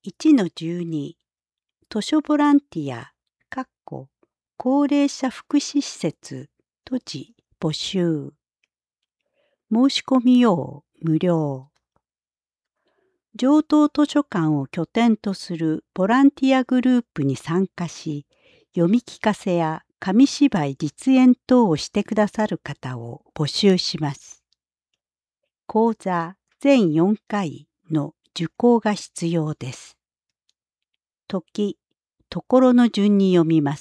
1-12 図書ボランティア高齢者福祉施設閉じ募集申し込み用無料城東図書館を拠点とするボランティアグループに参加し読み聞かせや紙芝居実演等をしてくださる方を募集します。講座全4回の受講が必要です。時、ところの順に読みます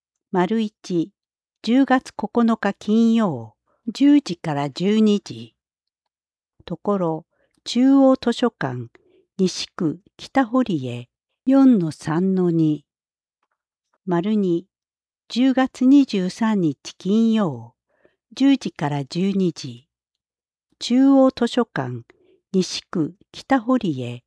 。1、10月9日金曜、10時から12時。ところ、中央図書館、西区北堀江 4-3-2。2、10月23日金曜、10時から12時。中央図書館、西区北堀江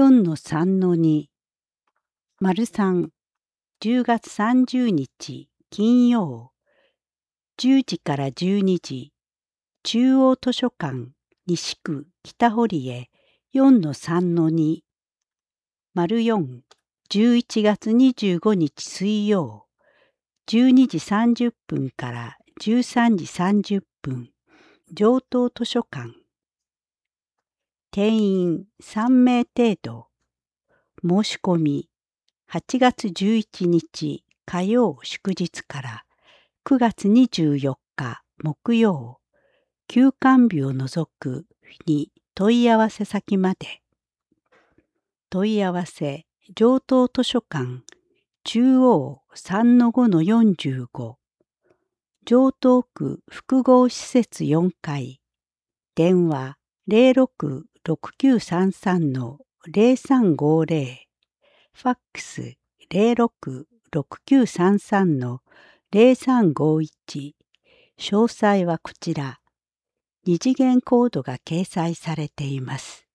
4-3-2。3、10月30日金曜、10時から12時。中央図書館、西区北堀江 4-3-2。4、11月25日水曜、12時30分から13時30分、城東図書館。定員3名程度。申し込み、8月11日火曜祝日から9月24日木曜、休館日を除くに問い合わせ先まで。問い合わせ、城東図書館、中央 3-5-45、城東区複合施設4階、電話06-6933-0350、ファックス06-6933-0351、詳細はこちら。二次元コードが掲載されています。